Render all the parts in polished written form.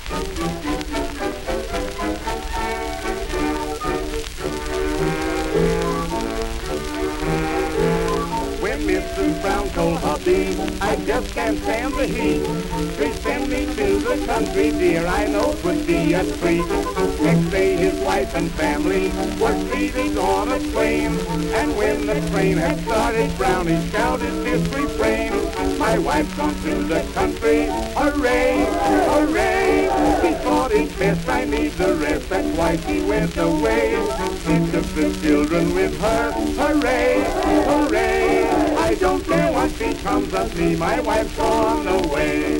When Mrs. Brown told hubby, I just can't stand the heat, please send me to the country, dear, I know 'twould be a treat. Next day his wife and family were seated on a train, and when the train had started, Brownie shouted this refrain: my wife's gone to the country, hooray, hooray. He thought it best, I need the rest, that's why she went away. She took the children with her, hooray, hooray. I don't care what becomes of me, my wife's gone away.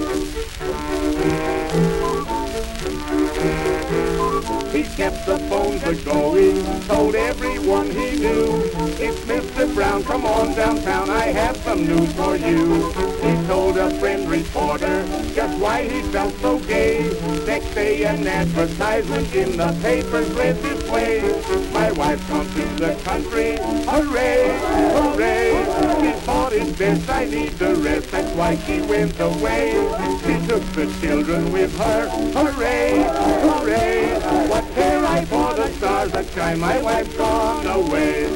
He kept the phones a-going, told everyone he knew, it's Mr. Brown, come on downtown, I have some news for you. He told a friend reporter just why he felt so gay. Next day an advertisement in the papers read this way: my wife's gone to the country, hooray, hooray. She thought it best, I need the rest, that's why she went away. She took the children with her, hooray, hooray. What care I for the stars that shine, my wife's gone away.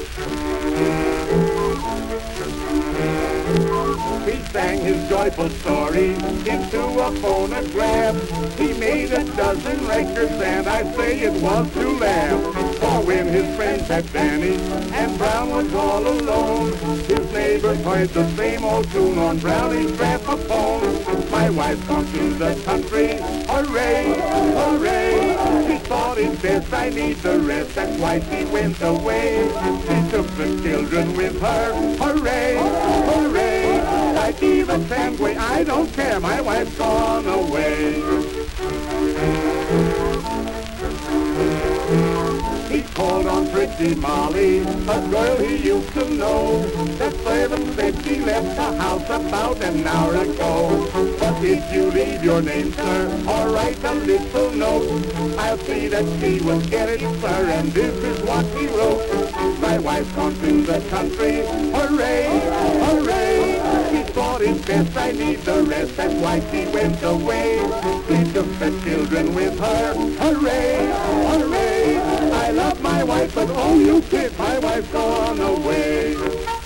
He sang his joyful story into a phonograph. He made a dozen records and I say it was to laugh. For when his friends had vanished and Brown was all alone, his neighbors heard the same old tune on Brownie's graphophone: my wife's gone to the country, hooray, hooray. She thought it best, I need the rest, that's why she went away. She took the children with her, hooray, hooray. Like Eva Sandway, I don't care, my wife's gone away. He called on Pretty Molly, a girl he used to know. The servant said she left the house about an hour ago. But if you leave your name, sir, or write a little note, I'll see that she will get it, sir, and this is what he wrote: my wife's gone to the country, hooray, hooray. She thought it best, I need the rest, that's why she went away. She took the children with her, hooray, hooray. I love my wife, but oh, you kid, my wife's gone away.